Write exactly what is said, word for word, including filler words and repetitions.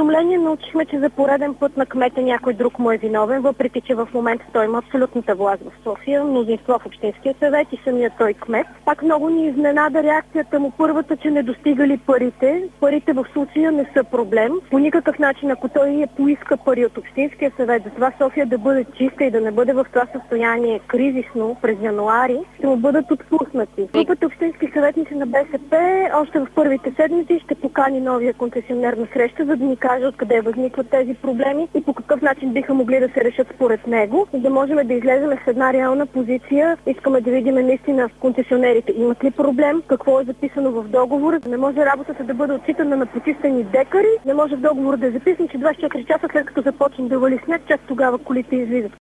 изумление научихме, че за пореден път на кмета някой друг му е виновен, въпреки че в момента той има абсолютната власт в София, мнозинство в Общинския съвет и самият той кмет. Пак много ни изненада реакцията му. Първата, че не достигали парите. Парите в случая не са проблем. По никакъв начин, ако той е поиска пари от Общинския съвет, за това София да бъде чиста и да не бъде в това състояние кризисно през януари, ще му бъдат отпуснати. Групата Общински съветници на БСП още в първите седмици ще покани новия концесионер на среща, за да ни каже откъде възникват тези проблеми и по какъв начин биха могли да се решат според него, за да можем да излезем с една реална позиция. Искаме да видим наистина концесионерите имат ли проблем, какво е записано в договора. Не може работата да бъде отчитана на почистени декари, не може в договора да е записано, че двадесет и четири часа след като започне да вали сняг, чак тогава колите излизат.